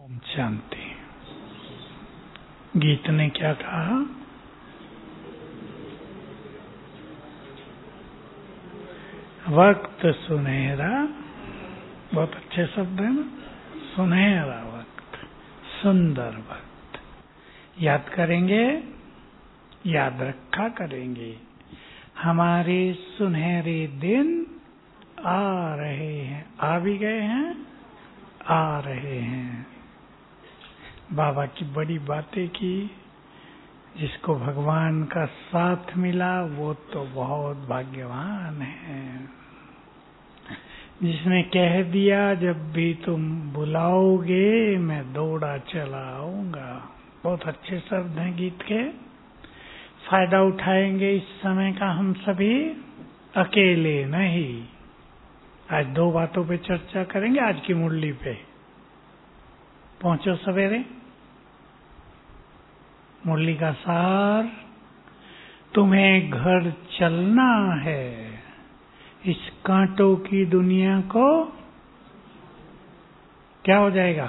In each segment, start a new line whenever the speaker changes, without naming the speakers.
ओम शांति। गीत ने क्या कहा? वक्त सुनहरा, बहुत अच्छे शब्द है ना। सुनहरा वक्त, सुंदर वक्त। याद करेंगे, याद रखा करेंगे। हमारे सुनहरे दिन आ रहे हैं, आ भी गए हैं, आ रहे हैं। बाबा की बड़ी बातें की। जिसको भगवान का साथ मिला वो तो बहुत भाग्यवान है। जिसने कह दिया जब भी तुम बुलाओगे मैं दौड़ा चला आऊंगा। बहुत अच्छे शब्द हैं गीत के। फायदा उठाएंगे इस समय का हम सभी, अकेले नहीं। आज दो बातों पे चर्चा करेंगे। आज की मुरली पे पहुंचो सवेरे। मुरली का सार, तुम्हें घर चलना है इस कांटों की दुनिया को। क्या हो जाएगा?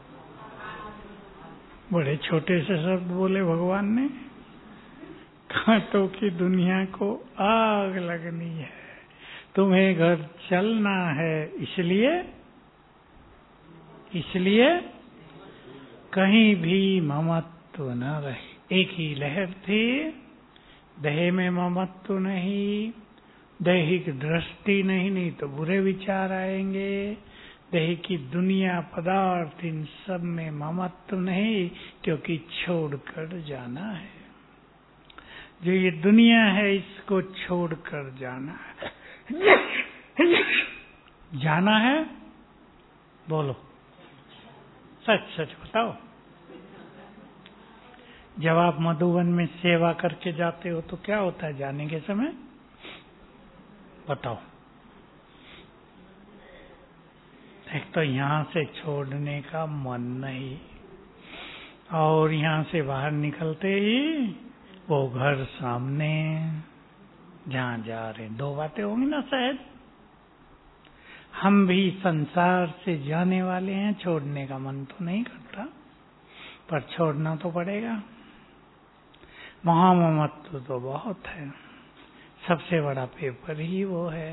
बड़े छोटे से शब्द बोले भगवान ने। कांटों की दुनिया को आग लगनी है, तुम्हें घर चलना है। इसलिए कहीं भी ममत्व न रहे। एक ही लहर थी, देह में ममत्व नहीं, दैहिक दृष्टि नहीं तो बुरे विचार आएंगे। देह की दुनिया, पदार्थ, इन सब में ममत्व नहीं, क्योंकि छोड़कर जाना है। जो ये दुनिया है इसको छोड़कर जाना है। जाना है, बोलो सच सच बताओ। जब आप मधुवन में सेवा करके जाते हो तो क्या होता है जाने के समय? बताओ। एक तो यहाँ से छोड़ने का मन नहीं, और यहाँ से बाहर निकलते ही वो घर सामने, जहाँ जा रहे। दो बातें होंगी ना सहज। हम भी संसार से जाने वाले हैं, छोड़ने का मन तो नहीं करता, पर छोड़ना तो पड़ेगा। महाममत्व तो बहुत है। सबसे बड़ा पेपर ही वो है।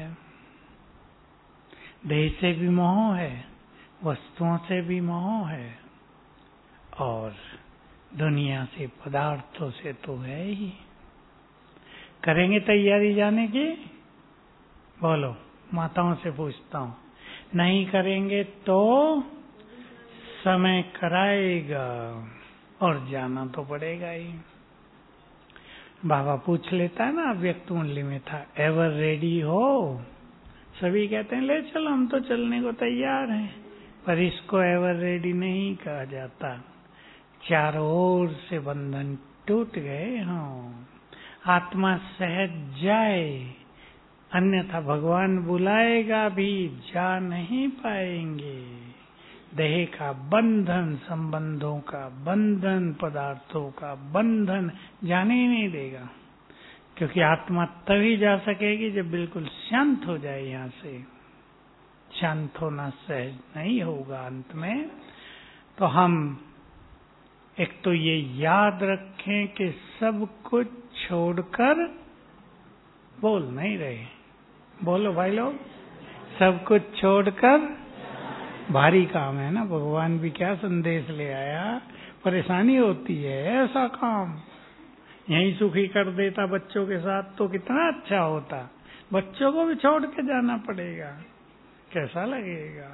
देह से भी मोह है, वस्तुओं से भी मोह है, और दुनिया से, पदार्थों से तो है ही। करेंगे तैयारी जाने की? बोलो, माताओं से पूछता हूँ। नहीं करेंगे तो समय कराएगा, और जाना तो पड़ेगा ही। बाबा पूछ लेता है ना, व्यक्त मुरली में था, एवर रेडी हो? सभी कहते हैं ले चलो, हम तो चलने को तैयार हैं, पर इसको एवर रेडी नहीं कहा जाता। चारों ओर से बंधन टूट गए हों, आत्मा सहज जाए, अन्यथा भगवान बुलाएगा भी जा नहीं पाएंगे। देह का बंधन, संबंधों का बंधन, पदार्थों का बंधन जाने ही नहीं देगा। क्योंकि आत्मा तभी जा सकेगी जब बिल्कुल शांत हो जाए। यहाँ से शांत होना सहज नहीं होगा अंत में। तो हम एक तो ये याद रखें कि सब कुछ छोड़कर, बोल नहीं रहे, बोलो भाई लोग, सब कुछ छोड़कर। भारी काम है ना। भगवान भी क्या संदेश ले आया। परेशानी होती है ऐसा काम। यहीं सुखी कर देता बच्चों के साथ तो कितना अच्छा होता। बच्चों को भी छोड़ के जाना पड़ेगा, कैसा लगेगा?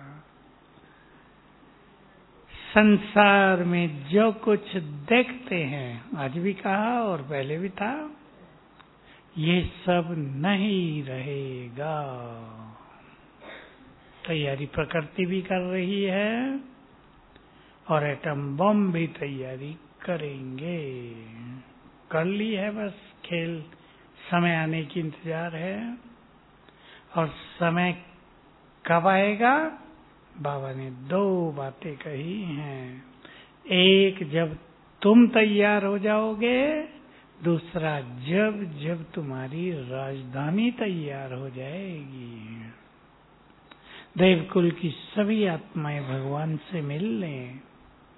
संसार में जो कुछ देखते हैं, आज भी कहा और पहले भी था, ये सब नहीं रहेगा। तैयारी प्रकृति भी कर रही है, और एटम बम भी तैयारी करेंगे। कर ली है, बस खेल समय आने की इंतजार है। और समय कब आएगा? बाबा ने दो बातें कही हैं। एक, जब तुम तैयार हो जाओगे। दूसरा, जब जब तुम्हारी राजधानी तैयार हो जाएगी। देवकुल की सभी आत्माएं भगवान से मिल लें।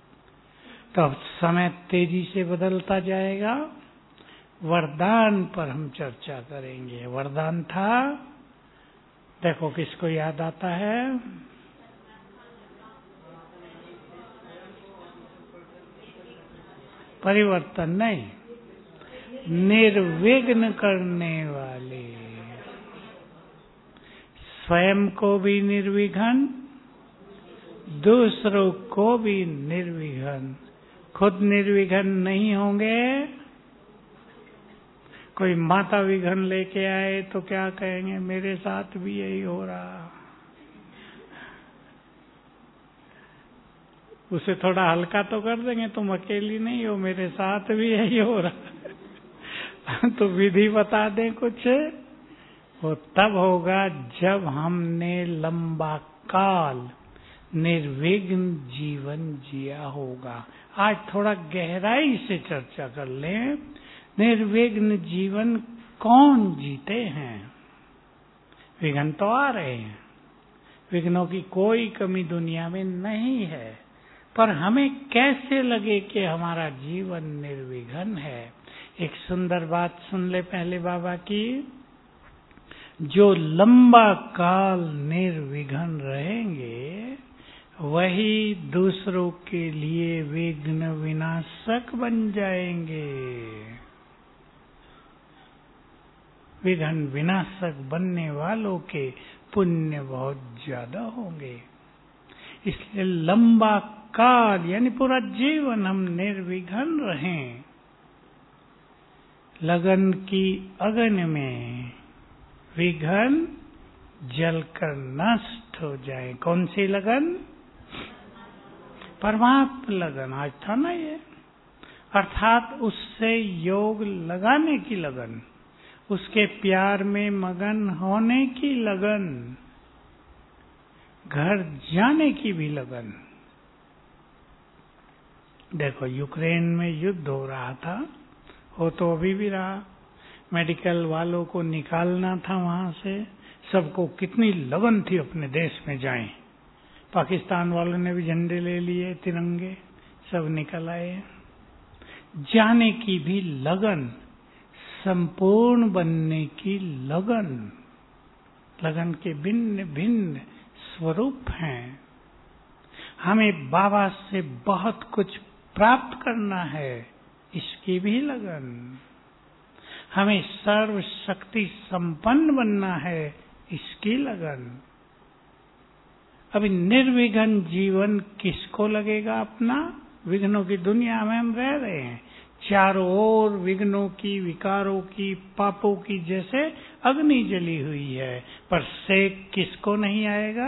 तो अब समय तेजी से बदलता जाएगा। वरदान पर हम चर्चा करेंगे। वरदान था, देखो किसको याद आता है? परिवर्तन नहीं, निर्विघ्न करने वाले। स्वयं को भी निर्विघ्न, दूसरों को भी निर्विघ्न। खुद निर्विघ्न नहीं होंगे, कोई माता विघ्न लेके आए तो क्या कहेंगे? मेरे साथ भी यही हो रहा। उसे थोड़ा हल्का तो कर देंगे, तुम अकेली नहीं हो, मेरे साथ भी यही हो रहा। तो विधि बता दें कुछ, वो तब होगा जब हमने लंबा काल निर्विघ्न जीवन जिया होगा। आज थोड़ा गहराई से चर्चा कर लें। निर्विघ्न जीवन कौन जीते हैं? विघ्न तो आ रहे हैं, विघ्नों की कोई कमी दुनिया में नहीं है, पर हमें कैसे लगे कि हमारा जीवन निर्विघ्न है। एक सुंदर बात सुन ले पहले बाबा की, जो लंबा काल निर्विघ्न रहेंगे वही दूसरों के लिए विघ्न विनाशक बन जाएंगे। विघ्न विनाशक बनने वालों के पुण्य बहुत ज्यादा होंगे। इसलिए लंबा काल यानी पूरा जीवन हम निर्विघ्न रहें। लगन की अगन में विघ्न जलकर नष्ट हो जाए। कौन सी लगन? परमात्म लगन। आज था ना ये, अर्थात उससे योग लगाने की लगन, उसके प्यार में मगन होने की लगन, घर जाने की भी लगन। देखो यूक्रेन में युद्ध हो रहा था, हो तो अभी भी रहा। मेडिकल वालों को निकालना था वहां से, सबको कितनी लगन थी अपने देश में जाएं। पाकिस्तान वालों ने भी झंडे ले लिए, तिरंगे सब निकल आए। जाने की भी लगन, संपूर्ण बनने की लगन। लगन के भिन्न भिन्न स्वरूप हैं। हमें बाबा से बहुत कुछ प्राप्त करना है, इसकी भी लगन। हमें सर्व शक्ति संपन्न बनना है, इसकी लगन। अभी निर्विघ्न जीवन किसको लगेगा अपना? विघ्नों की दुनिया में हम रह रहे हैं, चारों ओर विघ्नों की, विकारों की, पापों की जैसे अग्नि जली हुई है, पर सेक किसको नहीं आएगा?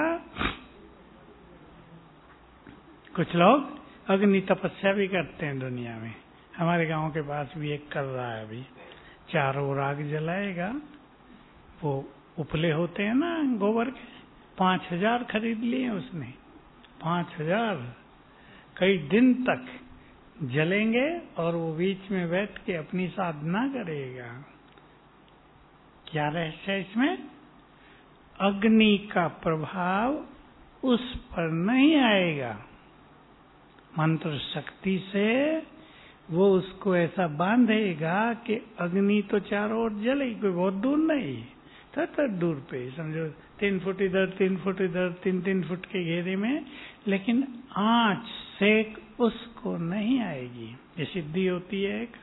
कुछ लोग अग्नि तपस्या भी करते हैं दुनिया में। हमारे गांव के पास भी एक कर रहा है अभी, चारों ओर आग जलाएगा। वो उपले होते हैं ना गोबर के, 5000 खरीद लिए उसने। 5000 कई दिन तक जलेंगे और वो बीच में बैठ के अपनी साधना करेगा। क्या रहस्य है इसमें? अग्नि का प्रभाव उस पर नहीं आएगा। मंत्र शक्ति से वो उसको ऐसा बांधेगा कि अग्नि तो चारों ओर जलेगी, कोई बहुत दूर नहीं, थोड़ा दूर पे, समझो 3 फुट इधर 3 फुट इधर, 3-3 फुट के घेरे में, लेकिन आंच सेक उसको नहीं आएगी। ये सिद्धि होती है एक।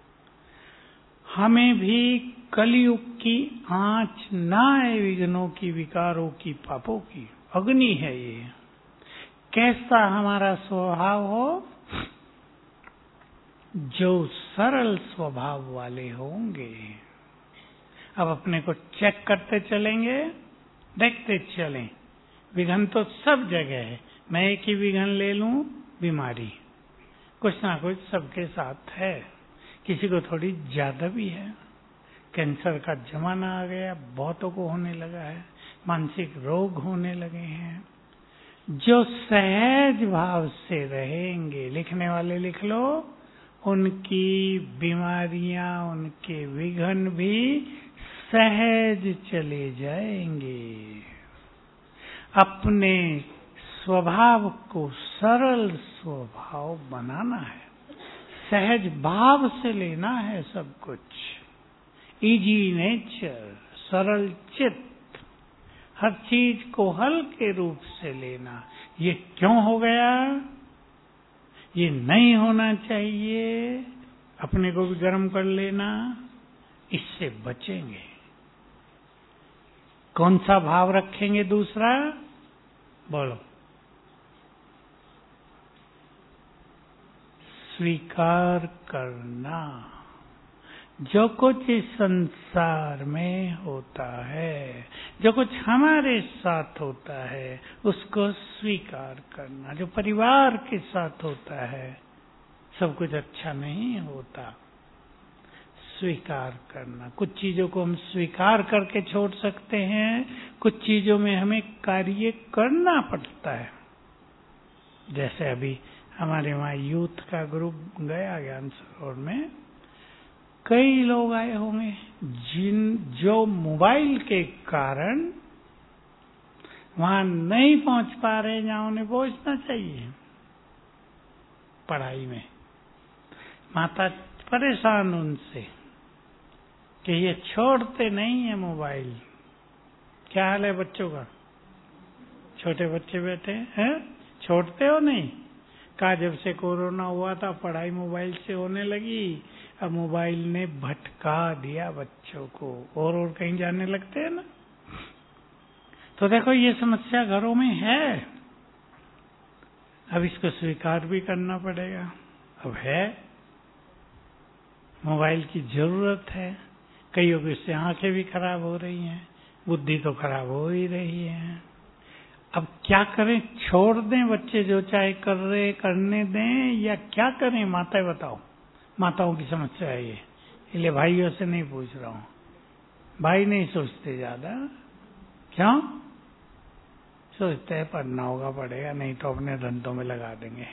हमें भी कलयुग की आंच ना आए, विघ्नों की, विकारों की, पापों की। अग्नि है ये। कैसा हमारा स्वभाव हो? जो सरल स्वभाव वाले होंगे। अब अपने को चेक करते चलेंगे, देखते चलें। विघ्न तो सब जगह है। मैं एक ही विघ्न ले लूं, बीमारी कुछ ना कुछ सबके साथ है, किसी को थोड़ी ज्यादा भी है। कैंसर का जमाना आ गया, बहुतों को होने लगा है, मानसिक रोग होने लगे हैं। जो सहज भाव से रहेंगे, लिखने वाले लिख लो, उनकी बीमारियां, उनके विघ्न भी सहज चले जाएंगे। अपने स्वभाव को सरल स्वभाव बनाना है, सहज भाव से लेना है सब कुछ, इजी नेचर, सरल चित्त, हर चीज को हल्के रूप से लेना। ये क्यों हो गया, ये नहीं होना चाहिए, अपने को भी गर्म कर लेना, इससे बचेंगे। कौन सा भाव रखेंगे दूसरा, बोलो? स्वीकार करना। जो कुछ इस संसार में होता है, जो कुछ हमारे साथ होता है, उसको स्वीकार करना। जो परिवार के साथ होता है, सब कुछ अच्छा नहीं होता। स्वीकार करना। कुछ चीजों को हम स्वीकार करके छोड़ सकते हैं, कुछ चीजों में हमें कार्य करना पड़ता है। जैसे अभी हमारे वहाँ यूथ का ग्रुप गया ज्ञान सरोवर में, कई लोग आए होंगे जो मोबाइल के कारण वहां नहीं पहुंच पा रहे जहां उन्हें पहुंचना चाहिए पढ़ाई में। माता परेशान उनसे कि ये छोड़ते नहीं है मोबाइल। क्या हाल है बच्चों का? छोटे बच्चे बैठे हैं, छोड़ते हो नहीं? कहा जब से कोरोना हुआ था पढ़ाई मोबाइल से होने लगी, अब मोबाइल ने भटका दिया बच्चों को, और कहीं जाने लगते हैं ना। तो देखो ये समस्या घरों में है, अब इसको स्वीकार भी करना पड़ेगा। अब है, मोबाइल की जरूरत है। कईयों की इससे आंखें भी खराब हो रही हैं, बुद्धि तो खराब हो ही रही है। अब क्या करें? छोड़ दें बच्चे जो चाहे कर रहे, करने दें, या क्या करें? माताएं बताओ, माताओं की समस्या है ये, इसलिए भाइयों से नहीं पूछ रहा हूँ। भाई नहीं सोचते ज्यादा, क्यों सोचते हैं पढ़ना होगा, पढ़ेगा, नहीं तो अपने धंधों में लगा देंगे।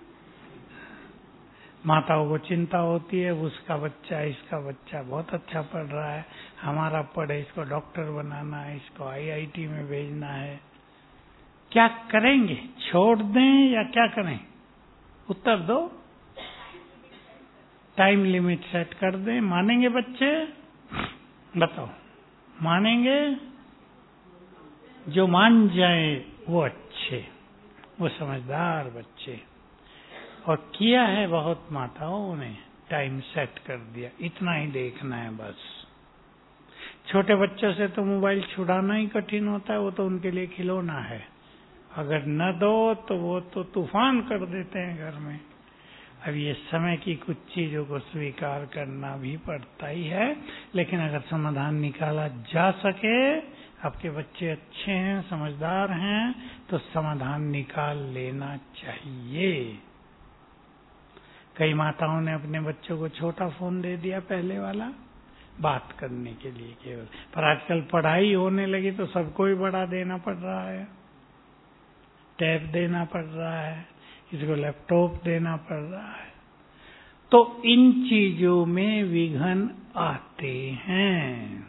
माताओं को चिंता होती है, उसका बच्चा, इसका बच्चा बहुत अच्छा पढ़ रहा है, हमारा पढ़े, इसको डॉक्टर बनाना है, इसको IIT में भेजना है। क्या करेंगे? छोड़ दें या क्या करें? उत्तर दो। टाइम लिमिट सेट कर दें। मानेंगे बच्चे? बताओ, मानेंगे? जो मान जाए वो अच्छे, वो समझदार बच्चे। और किया है बहुत माताओं ने, टाइम सेट कर दिया, इतना ही देखना है बस। छोटे बच्चों से तो मोबाइल छुड़ाना ही कठिन होता है, वो तो उनके लिए खिलौना है। अगर न दो तो वो तो तूफान कर देते हैं घर में। अब ये समय की कुछ चीजों को स्वीकार करना भी पड़ता ही है, लेकिन अगर समाधान निकाला जा सके, आपके बच्चे अच्छे हैं, समझदार हैं, तो समाधान निकाल लेना चाहिए। कई माताओं ने अपने बच्चों को छोटा फोन दे दिया, पहले वाला, बात करने के लिए केवल। पर आजकल पढ़ाई होने लगी तो सबको ही बड़ा देना पड़ रहा है, टैब देना पड़ रहा है, इसको लैपटॉप देना पड़ रहा है। तो इन चीजों में विघ्न आते हैं।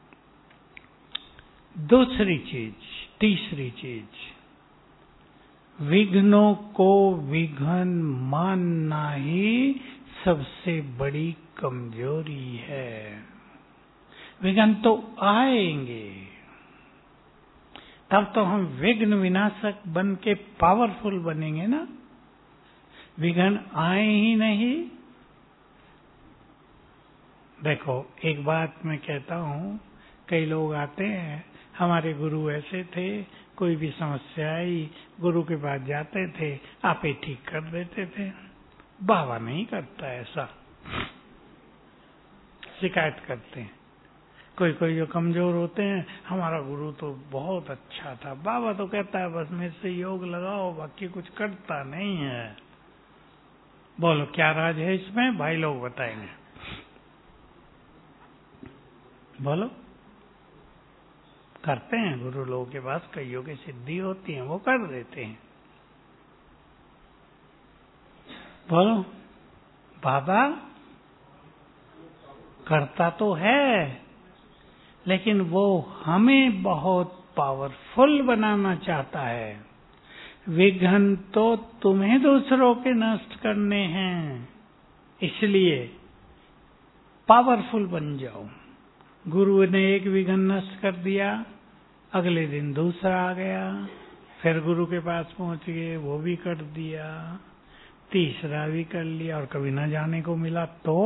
दूसरी चीज, तीसरी चीज, विघ्नों को विघ्न मानना ही सबसे बड़ी कमजोरी है। विघ्न तो आएंगे, तब तो हम विघ्न विनाशक बन के पावरफुल बनेंगे ना। विघ्न आए ही नहीं। देखो एक बात मैं कहता हूँ, कई लोग आते हैं, हमारे गुरु ऐसे थे, कोई भी समस्या आई गुरु के पास जाते थे, आप ही ठीक कर देते थे। बाबा नहीं करता ऐसा, शिकायत करते हैं। कोई कोई जो कमजोर होते हैं, हमारा गुरु तो बहुत अच्छा था, बाबा तो कहता है बस मेरे से योग लगाओ, बाकी कुछ करता नहीं है। बोलो क्या राज है इसमें? भाई लोग बताएंगे, बोलो। करते हैं, गुरु लोगों के पास कईयों की सिद्धि होती है, वो कर देते हैं। बोलो, बाबा करता तो है, लेकिन वो हमें बहुत पावरफुल बनाना चाहता है। विघ्न तो तुम्हें दूसरों के नष्ट करने हैं, इसलिए पावरफुल बन जाओ। गुरु ने एक विघ्न नष्ट कर दिया, अगले दिन दूसरा आ गया, फिर गुरु के पास पहुंच गए, वो भी कर दिया, तीसरा भी कर लिया, और कभी न जाने को मिला। तो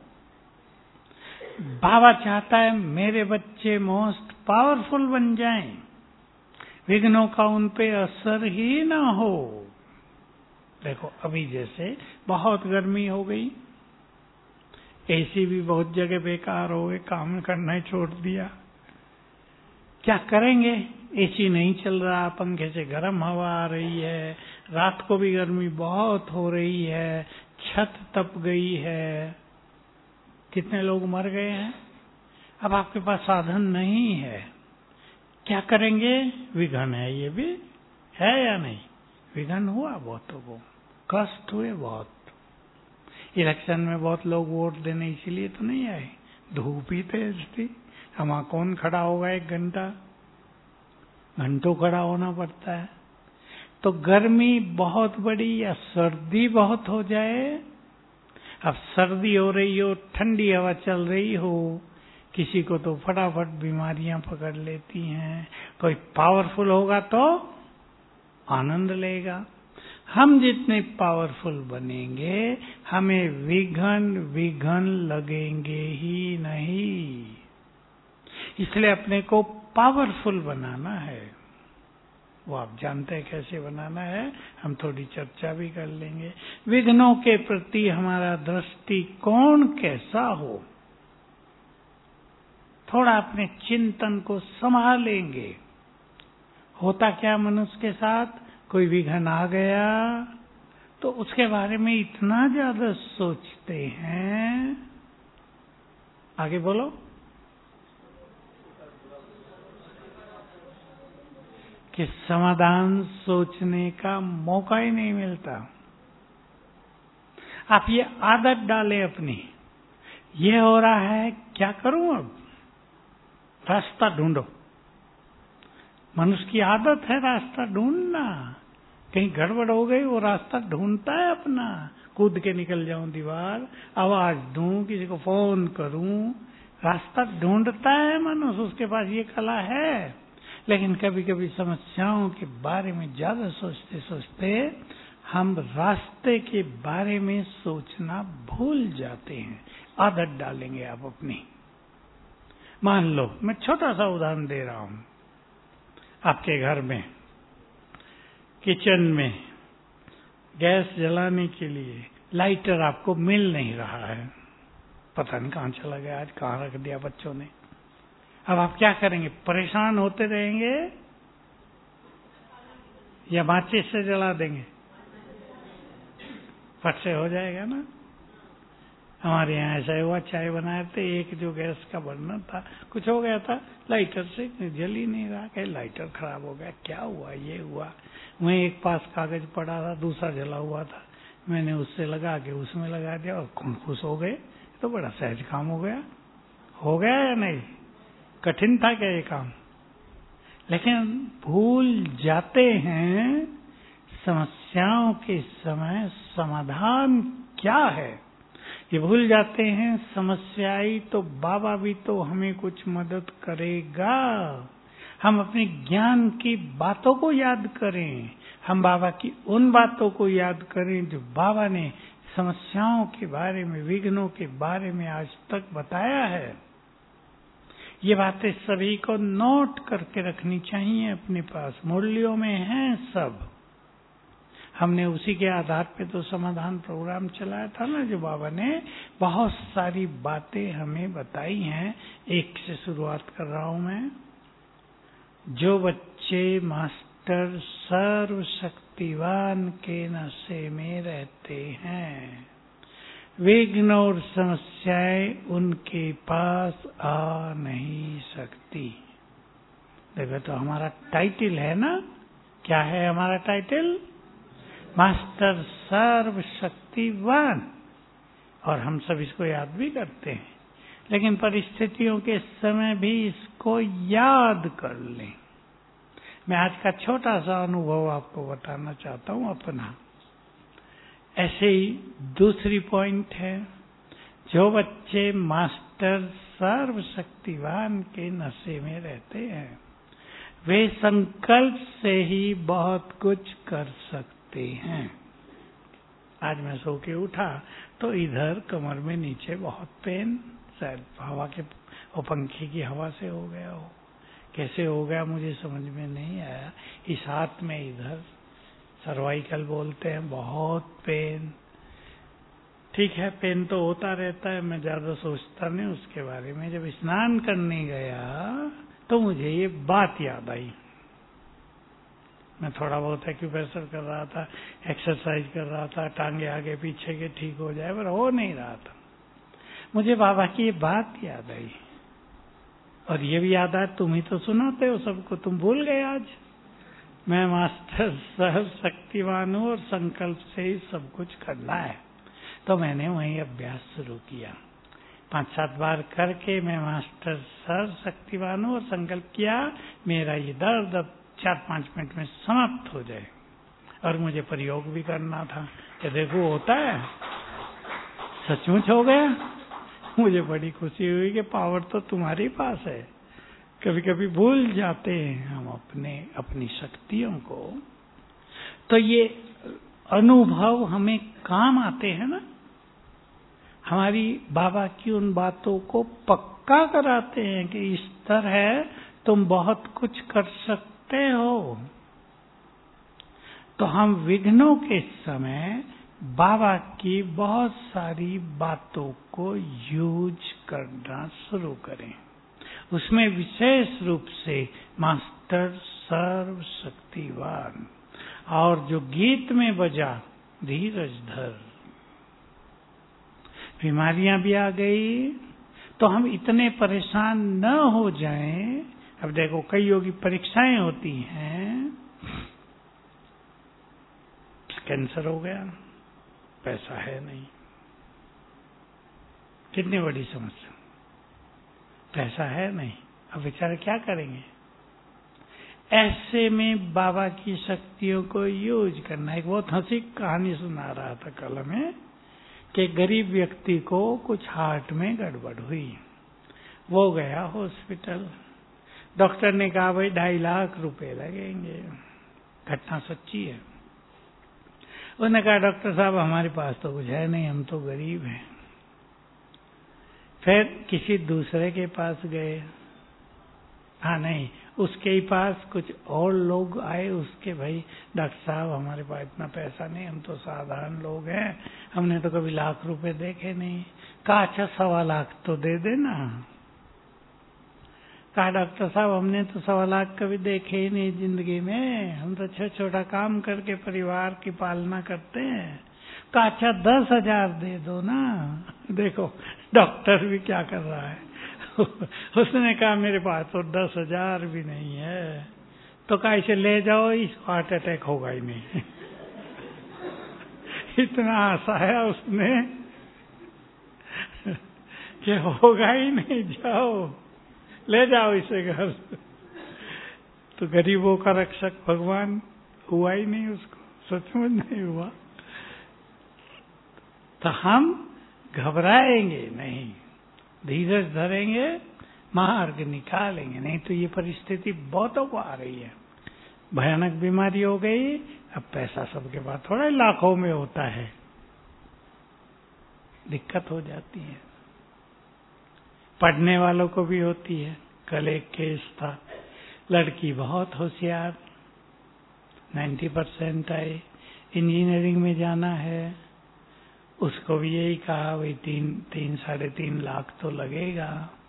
बाबा चाहता है मेरे बच्चे मोस्ट पावरफुल बन जाएं, विघ्नों का उन पे असर ही ना हो। देखो अभी जैसे बहुत गर्मी हो गई, एसी भी बहुत जगह बेकार हो गए, काम करना ही छोड़ दिया। क्या करेंगे? एसी नहीं चल रहा, पंखे से गर्म हवा आ रही है, रात को भी गर्मी बहुत हो रही है, छत तप गई है, कितने लोग मर गए हैं। अब आपके पास साधन नहीं है, क्या करेंगे? विघ्न है, ये भी है या नहीं? विघ्न हुआ बहुतों को, कष्ट हुए बहुत। इलेक्शन में बहुत लोग वोट देने इसीलिए तो नहीं आए, धूप ही तेज थी। वहां कौन खड़ा होगा 1 घंटा, घंटों खड़ा होना पड़ता है। तो गर्मी बहुत बड़ी या सर्दी बहुत हो जाए, अब सर्दी हो रही हो, ठंडी हवा चल रही हो, किसी को तो फटाफट बीमारियां पकड़ लेती हैं। कोई पावरफुल होगा तो आनंद लेगा। हम जितने पावरफुल बनेंगे, हमें विघ्न लगेंगे ही नहीं। इसलिए अपने को पावरफुल बनाना है। वो आप जानते हैं कैसे बनाना है, हम थोड़ी चर्चा भी कर लेंगे। विघ्नों के प्रति हमारा दृष्टिकोण कैसा हो, थोड़ा अपने चिंतन को संभालेंगे। होता क्या मनुष्य के साथ, कोई विघ्न आ गया तो उसके बारे में इतना ज्यादा सोचते हैं। आगे बोलो। कि समाधान सोचने का मौका ही नहीं मिलता। आप ये आदत डालें अपनी, ये हो रहा है क्या करूं, अब रास्ता ढूंढो। मनुष्य की आदत है रास्ता ढूंढना। कहीं गड़बड़ हो गई, वो रास्ता ढूंढता है अपना, कूद के निकल जाऊं दीवार, आवाज दूं, किसी को फोन करूं, रास्ता ढूंढता है मनुष्य, उसके पास ये कला है। लेकिन कभी कभी समस्याओं के बारे में ज्यादा सोचते सोचते हम रास्ते के बारे में सोचना भूल जाते हैं। आदत डालेंगे आप अपनी। मान लो मैं छोटा सा उदाहरण दे रहा हूं, आपके घर में किचन में गैस जलाने के लिए लाइटर आपको मिल नहीं रहा है, पता नहीं कहां चला गया, आज कहां रख दिया बच्चों ने। अब आप क्या करेंगे? परेशान होते रहेंगे या माचिस से जला देंगे? फट से हो जाएगा ना। हमारे यहाँ ऐसा हुआ, चाय बनाए थे, एक जो गैस का बर्नर था, कुछ हो गया था, लाइटर से जल ही नहीं रहा। कहीं लाइटर खराब हो गया, क्या हुआ, ये हुआ। वहीं एक पास कागज पड़ा था, दूसरा जला हुआ था, मैंने उससे लगा के उसमें लगा दिया और खुश हो गए। तो बड़ा सहज काम हो गया या नहीं? कठिन था क्या ये काम? लेकिन भूल जाते हैं समस्याओं के समय समाधान क्या है। ये भूल जाते हैं समस्या आई तो बाबा भी तो हमें कुछ मदद करेगा। हम अपने ज्ञान की बातों को याद करें, हम बाबा की उन बातों को याद करें जो बाबा ने समस्याओं के बारे में, विघ्नों के बारे में आज तक बताया है। ये बातें सभी को नोट करके रखनी चाहिए अपने पास, मूल्यों में हैं सब। हमने उसी के आधार पे तो समाधान प्रोग्राम चलाया था ना, जो बाबा ने बहुत सारी बातें हमें बताई हैं। एक से शुरुआत कर रहा हूं मैं। जो बच्चे मास्टर सर्वशक्तिवान के नशे में रहते हैं, विघ्न और समस्याएं उनके पास आ नहीं सकती। देखो तो हमारा टाइटल है ना, क्या है हमारा टाइटल? मास्टर सर्वशक्तिवान। और हम सब इसको याद भी करते हैं, लेकिन परिस्थितियों के समय भी इसको याद कर लें। मैं आज का छोटा सा अनुभव आपको बताना चाहता हूँ अपना। ऐसे ही दूसरी पॉइंट है, जो बच्चे मास्टर सर्वशक्तिवान के नशे में रहते हैं वे संकल्प से ही बहुत कुछ कर सकते हैं। आज मैं सो के उठा तो इधर कमर में नीचे बहुत पेन, शायद हवा के और पंखे की हवा से हो गया हो, कैसे हो गया मुझे समझ में नहीं आया। इस हाथ में इधर सर्वाइकल बोलते हैं, बहुत पेन। ठीक है, पेन तो होता रहता है, मैं ज्यादा सोचता नहीं उसके बारे में। जब स्नान करने गया तो मुझे ये बात याद आई। मैं थोड़ा बहुत एक्यूप्रेशर कर रहा था, एक्सरसाइज कर रहा था, टांगे आगे पीछे के ठीक हो जाए, पर हो नहीं रहा था। मुझे बाबा की ये बात याद आई, और ये भी याद आया, तुम ही तो सुनाते हो सबको, तुम भूल गए आज। मैं मास्टर सर्वशक्तिवान हूं और संकल्प से ही सब कुछ करना है। तो मैंने वही अभ्यास शुरू किया, 5-7 बार करके मैं मास्टर सर्वशक्तिवान हूं और संकल्प किया मेरा ये दर्द अब 4-5 मिनट में समाप्त हो जाए। और मुझे प्रयोग भी करना था कि देखो होता है, सचमुच हो गया। मुझे बड़ी खुशी हुई कि पावर तो तुम्हारे पास है। कभी कभी भूल जाते हैं हम अपनी शक्तियों को, तो ये अनुभव हमें काम आते हैं ना, हमारी बाबा की उन बातों को पक्का कराते हैं कि इस तरह तुम बहुत कुछ कर सकते हो। तो हम विघ्नों के समय बाबा की बहुत सारी बातों को यूज करना शुरू करें, उसमें विशेष रूप से मास्टर सर्वशक्तिवान। और जो गीत में बजा धीरज धर, बीमारियां भी आ गई तो हम इतने परेशान न हो जाएं। अब देखो कई योगी परीक्षाएं होती हैं, कैंसर हो गया, पैसा है नहीं, कितनी बड़ी समस्या, पैसा है नहीं, अब बेचारे क्या करेंगे। ऐसे में बाबा की शक्तियों को यूज करना। एक बहुत हंसी कहानी सुना रहा था कल में कि गरीब व्यक्ति को कुछ हार्ट में गड़बड़ हुई, वो गया हॉस्पिटल, डॉक्टर ने कहा भाई 2.5 लाख रुपए लगेंगे। घटना सच्ची है। उन्होंने कहा डॉक्टर साहब हमारे पास तो कुछ है नहीं, हम तो गरीब हैं। फिर किसी दूसरे के पास गए, हाँ नहीं, उसके ही पास कुछ और लोग आए, उसके भाई डॉक्टर साहब हमारे पास इतना पैसा नहीं, हम तो साधारण लोग हैं, हमने तो कभी लाख रुपए देखे नहीं। कहा अच्छा 1.25 लाख तो दे देना। कहा डॉक्टर साहब हमने तो 1.25 लाख कभी देखे ही नहीं जिंदगी में, हम तो छोटा काम करके परिवार की पालना करते हैं। कहा अच्छा 10,000 दे दो ना। देखो डॉक्टर भी क्या कर रहा है। उसने कहा मेरे पास तो 10,000 भी नहीं है। तो कहा इसे ले जाओ, इसको हार्ट अटैक होगा ही नहीं। इतना हंसाया उसने कि होगा ही नहीं, जाओ ले जाओ इसे घर। तो गरीबों का रक्षक भगवान हुआ ही नहीं, उसको सचमुच नहीं हुआ। तो हम घबराएंगे नहीं, धीरज धरेंगे, मार्ग निकालेंगे। नहीं तो ये परिस्थिति बहुतों को आ रही है, भयानक बीमारी हो गई, अब पैसा सबके पास थोड़ा लाखों में होता है, दिक्कत हो जाती है। पढ़ने वालों को भी होती है। कल एक केस था, लड़की बहुत होशियार, 90% आए, इंजीनियरिंग में जाना है, उसको भी यही कहा भाई 3-3.5 लाख तो लगेगा।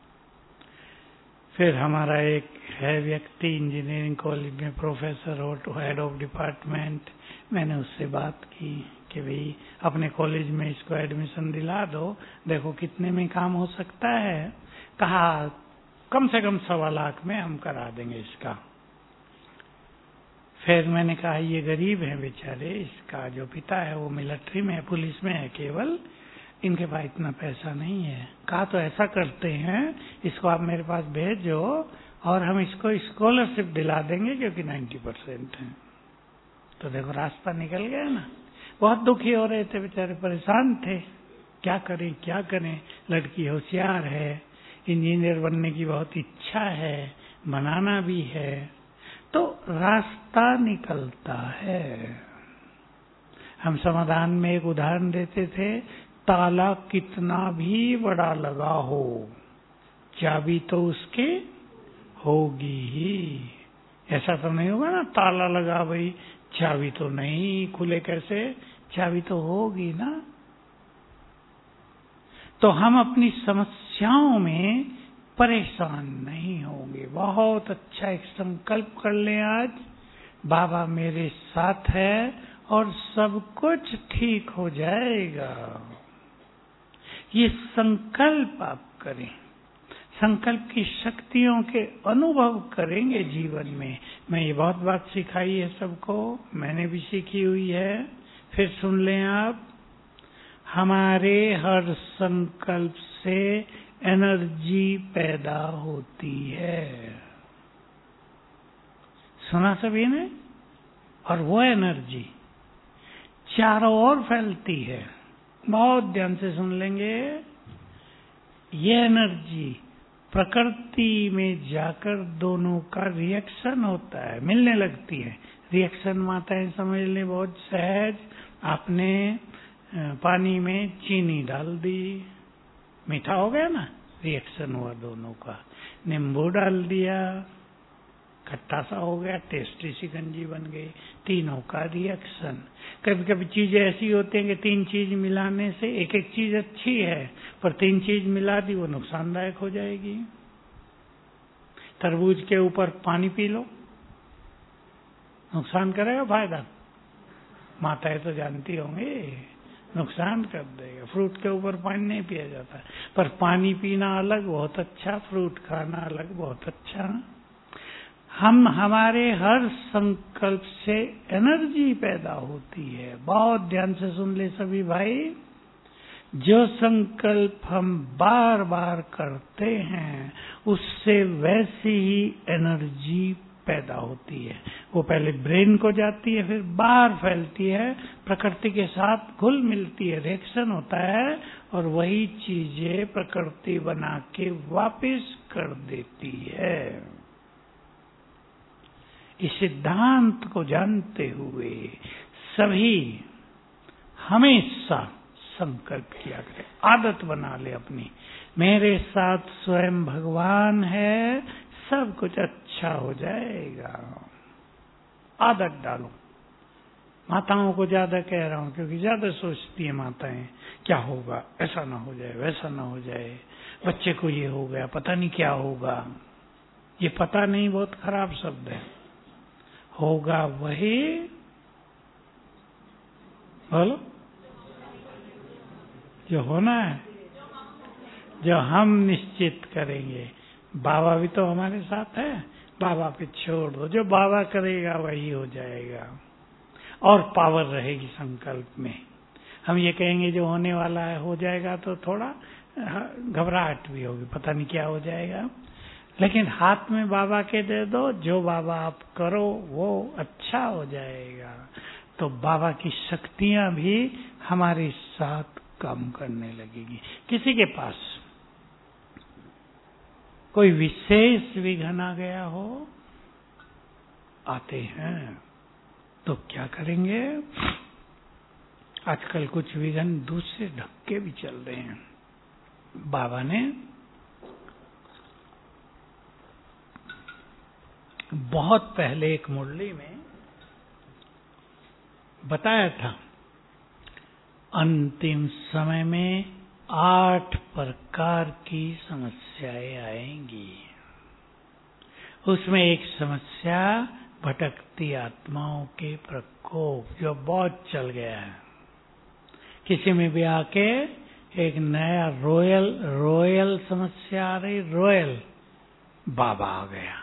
फिर हमारा एक है व्यक्ति इंजीनियरिंग कॉलेज में प्रोफेसर हो, हेड ऑफ डिपार्टमेंट, मैंने उससे बात की कि भाई अपने कॉलेज में इसको एडमिशन दिला दो, देखो कितने में काम हो सकता है। कहा कम से कम 1.25 लाख में हम करा देंगे इसका। फिर मैंने कहा ये गरीब है बेचारे, इसका जो पिता है वो मिलिट्री में है, पुलिस में है केवल, इनके पास इतना पैसा नहीं है। कहा तो ऐसा करते हैं, इसको आप मेरे पास भेजो और हम इसको स्कॉलरशिप दिला देंगे क्योंकि 90% है। तो देखो रास्ता निकल गया ना। बहुत दुखी हो रहे थे बेचारे, परेशान थे, क्या करें क्या करें। लड़की होशियार है, इंजीनियर बनने की बहुत इच्छा है, बनाना भी है, तो रास्ता निकलता है। हम समाधान में एक उदाहरण देते थे, ताला कितना भी बड़ा लगा हो, चाबी तो उसके होगी ही। ऐसा तो नहीं होगा ना, ताला लगा भाई चाबी तो नहीं, खुले कैसे, चाबी तो होगी ना। तो हम अपनी समस्याओं में परेशान नहीं होंगे। बहुत अच्छा एक संकल्प कर लें आज, बाबा मेरे साथ है और सब कुछ ठीक हो जाएगा। ये संकल्प आप करें, संकल्प की शक्तियों के अनुभव करेंगे जीवन में। मैं ये बहुत बात सिखाई है सबको, मैंने भी सीखी हुई है, फिर सुन लें आप। हमारे हर संकल्प से एनर्जी पैदा होती है, सुना सभी ने? और वो एनर्जी चारों ओर फैलती है। बहुत ध्यान से सुन लेंगे। ये एनर्जी प्रकृति में जाकर दोनों का रिएक्शन होता है, मिलने लगती है। रिएक्शन माताएं समझ लें बहुत सहज। आपने पानी में चीनी डाल दी, मीठा हो गया ना, रिएक्शन हुआ दोनों का। नींबू डाल दिया, खट्टा सा हो गया, टेस्टी शिकंजी बन गई, तीनों का रिएक्शन। कभी कभी चीजें ऐसी होती हैं कि 3 चीज मिलाने से एक एक चीज अच्छी है, पर 3 चीज मिला दी वो नुकसानदायक हो जाएगी। तरबूज के ऊपर पानी पी लो, नुकसान करेगा फायदा? माताएं तो जानती होंगी, नुकसान कर देगा। फ्रूट के ऊपर पानी नहीं पिया जाता, पर पानी पीना अलग बहुत अच्छा, फ्रूट खाना अलग बहुत अच्छा। हम हमारे हर संकल्प से एनर्जी पैदा होती है। बहुत ध्यान से सुन ले सभी भाई। जो संकल्प हम बार बार करते हैं उससे वैसी ही एनर्जी पैदा होती है। वो पहले ब्रेन को जाती है, फिर बाहर फैलती है, प्रकृति के साथ घुल मिलती है, रिएक्शन होता है, और वही चीजें प्रकृति बना के वापस कर देती है। इस सिद्धांत को जानते हुए सभी हमेशा संकल्प किया करें, आदत बना ले अपनी। मेरे साथ स्वयं भगवान है, सब कुछ अच्छा हो जाएगा। आदत डालो। माताओं को ज्यादा कह रहा हूं क्योंकि ज्यादा सोचती है माताएं, क्या होगा, ऐसा ना हो जाए, वैसा ना हो जाए, बच्चे को ये हो गया, पता नहीं क्या होगा। ये पता नहीं बहुत खराब शब्द है। होगा वही, बोलो, जो होना है, जो हम निश्चित करेंगे। बाबा भी तो हमारे साथ है, बाबा पे छोड़ दो, जो बाबा करेगा वही हो जाएगा। और पावर रहेगी संकल्प में। हम ये कहेंगे जो होने वाला है हो जाएगा, तो थोड़ा घबराहट भी होगी, पता नहीं क्या हो जाएगा। लेकिन हाथ में बाबा के दे दो, जो बाबा आप करो वो अच्छा हो जाएगा। तो बाबा की शक्तियां भी हमारे साथ काम करने लगेगी। किसी के पास कोई विशेष विघ्न आ गया हो, आते हैं, तो क्या करेंगे? आजकल कुछ विघ्न दूसरे ढक्के भी चल रहे हैं। बाबा ने बहुत पहले एक मुरली में बताया था, अंतिम समय में 8 प्रकार की समस्याएं आएंगी। उसमें एक समस्या भटकती आत्माओं के प्रकोप, जो बहुत चल गया है। किसी में भी आके एक नया रॉयल समस्या आ रही, रॉयल बाबा आ गया,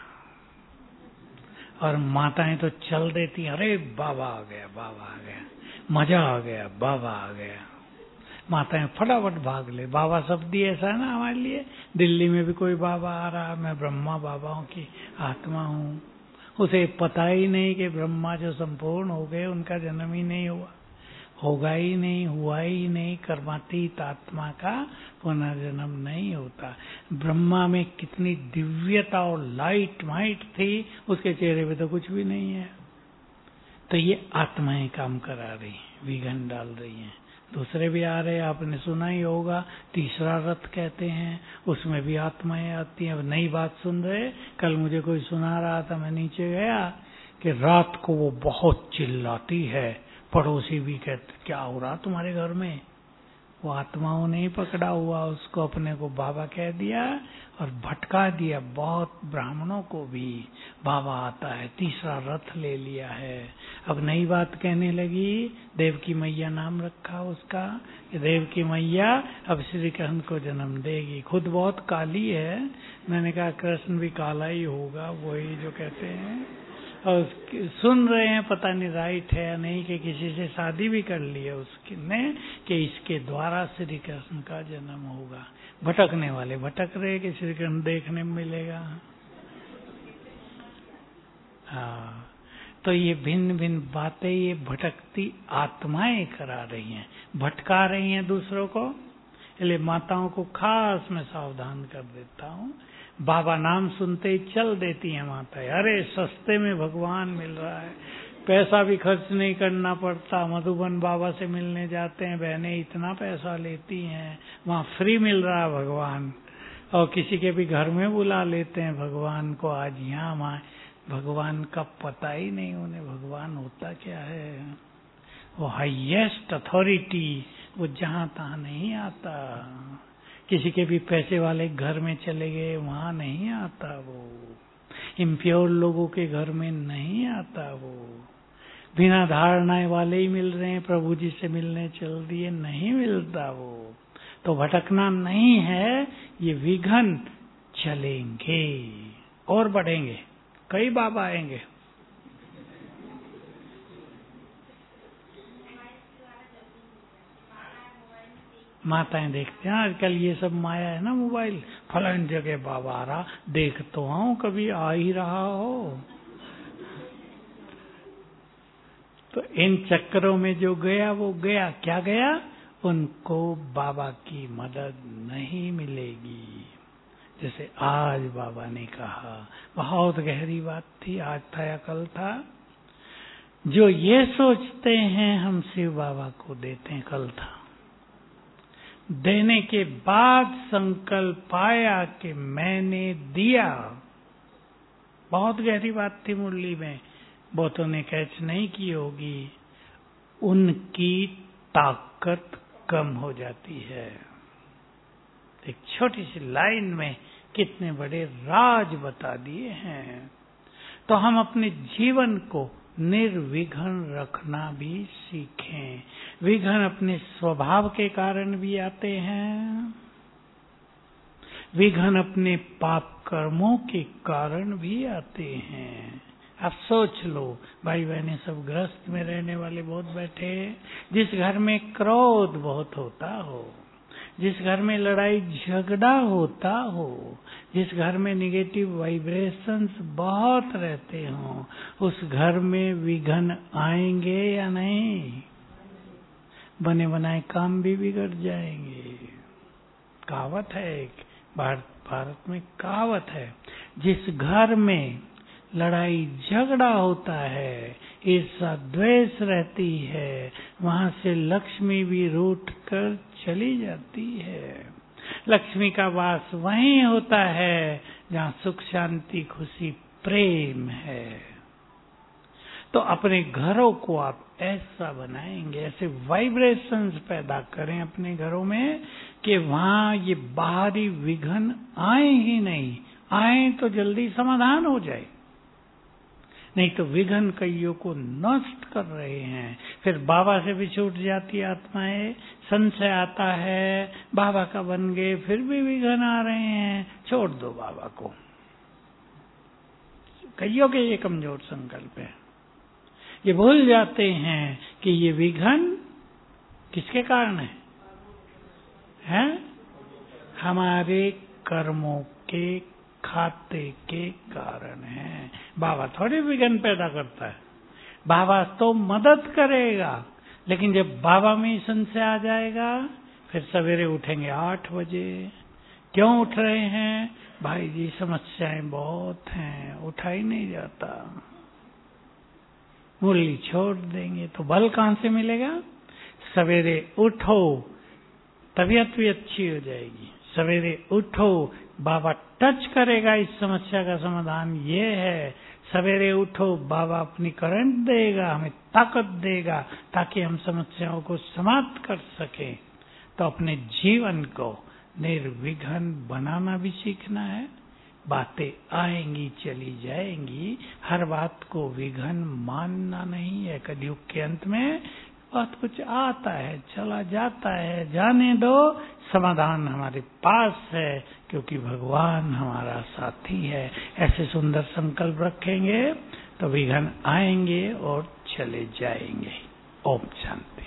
और माताएं तो चल देती, अरे बाबा आ गया, बाबा आ गया, मजा आ गया, बाबा आ गया। माताएं फटाफट भाग ले। बाबा शब्द ही ऐसा है ना हमारे लिए। दिल्ली में भी कोई बाबा आ रहा, मैं ब्रह्मा बाबाओं की आत्मा हूँ, उसे पता ही नहीं कि ब्रह्मा जो संपूर्ण हो गए उनका जन्म ही नहीं हुआ, होगा ही नहीं, हुआ ही नहीं। कर्मातीत आत्मा का पुनर्जन्म नहीं होता। ब्रह्मा में कितनी दिव्यता और लाइट माइट थी, उसके चेहरे पे तो कुछ भी नहीं है। तो ये आत्माएं काम करा रही, विघन डाल रही हैं। दूसरे भी आ रहे, आपने सुना ही होगा, तीसरा रथ कहते हैं, उसमें भी आत्माएं आती हैं। अब नई बात सुन रहे, कल मुझे कोई सुना रहा था, मैं नीचे गया कि रात को वो बहुत चिल्लाती है, पड़ोसी भी कहते क्या हो रहा तुम्हारे घर में। वो आत्माओं ने ही पकड़ा हुआ उसको, अपने को बाबा कह दिया और भटका दिया। बहुत ब्राह्मणों को भी बाबा आता है, तीसरा रथ ले लिया है। अब नई बात कहने लगी, देवकी मैया नाम रखा उसका, कि देवकी मैया अब श्री कृष्ण को जन्म देगी। खुद बहुत काली है, मैंने कहा कृष्ण भी काला ही होगा, वही जो कहते हैं। और सुन रहे हैं, पता नहीं राइट है या नहीं, कि किसी से शादी भी कर ली है उसने, कि इसके द्वारा श्री कृष्ण का जन्म होगा। भटकने वाले भटक रहे कि श्री कृष्ण देखने में मिलेगा। हाँ, तो ये भिन्न भिन्न बातें ये भटकती आत्माएं करा रही हैं, भटका रही हैं दूसरों को। इसलिए माताओं को खास मैं सावधान कर देता हूँ। बाबा नाम सुनते ही चल देती हैं माताएं, अरे सस्ते में भगवान मिल रहा है, पैसा भी खर्च नहीं करना पड़ता। मधुबन बाबा से मिलने जाते हैं, बहनें इतना पैसा लेती हैं, वहाँ फ्री मिल रहा है भगवान। और किसी के भी घर में बुला लेते हैं भगवान को, आज यहाँ वहाँ। भगवान का पता ही नहीं उन्हें, भगवान होता क्या है। वो हाईएस्ट अथॉरिटी, वो जहाँ तहाँ नहीं आता। किसी के भी पैसे वाले घर में चले गए, वहाँ नहीं आता वो। इम्प्योर लोगों के घर में नहीं आता वो। बिना धारणाएं वाले ही मिल रहे हैं, प्रभु जी से मिलने चल दिए, नहीं मिलता वो। तो भटकना नहीं है, ये विघन चलेंगे और बढ़ेंगे। कई बाबा आएंगे। माताएं देखते हैं आजकल ये सब माया है ना, मोबाइल, फलान जगह बाबा आ रहा, देख तो आऊं, कभी आ ही रहा हो। तो इन चक्करों में जो गया वो गया, क्या गया, उनको बाबा की मदद नहीं मिलेगी। जैसे आज बाबा ने कहा, बहुत गहरी बात थी, आज था या कल था। जो ये सोचते हैं हम शिव बाबा को देते हैं, कल था, देने के बाद संकल्प आया कि मैंने दिया। बहुत गहरी बात थी मुरली में, बहुतों ने कैच नहीं की होगी। उनकी ताकत कम हो जाती है। एक छोटी सी लाइन में कितने बड़े राज बता दिए हैं। तो हम अपने जीवन को निर्विघ्न रखना भी सीखें। विघ्न अपने स्वभाव के कारण भी आते हैं, विघ्न अपने पाप कर्मों के कारण भी आते हैं। अब सोच लो, भाई बहनें सब गृहस्थ में रहने वाले बहुत बैठे हैं। जिस घर में क्रोध बहुत होता हो, जिस घर में लड़ाई झगड़ा होता हो, जिस घर में निगेटिव वाइब्रेशंस बहुत रहते हों, उस घर में विघ्न आएंगे या नहीं? बने बनाए काम भी बिगड़ जाएंगे। कहावत है एक, भारत में कहावत है, जिस घर में लड़ाई झगड़ा होता है, ईर्ष्या द्वेष रहती है, वहां से लक्ष्मी भी रूठ कर चली जाती है। लक्ष्मी का वास वहीं होता है जहाँ सुख शांति खुशी प्रेम है। तो अपने घरों को आप ऐसा बनाएंगे, ऐसे वाइब्रेशंस पैदा करें अपने घरों में कि वहां ये बाहरी विघ्न आए ही नहीं। आए तो जल्दी समाधान हो जाए, नहीं तो विघ्न कईयों को नष्ट कर रहे हैं। फिर बाबा से भी छूट जाती आत्माएं, संशय आता है, बाबा का बन गए फिर भी विघ्न आ रहे हैं, छोड़ दो बाबा को। कईयों के ये कमजोर संकल्प है, ये भूल जाते हैं कि ये विघ्न किसके कारण है, हैं? हमारे कर्मों के खाते के कारण है। बाबा थोड़ी विघ्न पैदा करता है, बाबा तो मदद करेगा। लेकिन जब बाबा में संशय आ जाएगा, फिर सवेरे उठेंगे 8 बजे। क्यों उठ रहे हैं? भाई जी समस्याएं बहुत हैं, उठा ही नहीं जाता। मुरली छोड़ देंगे तो बल कहां से मिलेगा? सवेरे उठो, तबीयत भी अच्छी हो जाएगी। सवेरे उठो, बाबा टच करेगा, इस समस्या का समाधान ये है। सवेरे उठो, बाबा अपनी करंट देगा, हमें ताकत देगा ताकि हम समस्याओं को समाप्त कर सकें। तो अपने जीवन को निर्विघ्न बनाना भी सीखना है। बातें आएंगी चली जाएंगी, हर बात को विघ्न मानना नहीं है। कलयुग के अंत में बहुत कुछ आता है, चला जाता है, जाने दो, समाधान हमारे पास है, क्योंकि भगवान हमारा साथी है। ऐसे सुंदर संकल्प रखेंगे तो विघ्न आएंगे और चले जाएंगे। ओम शांति।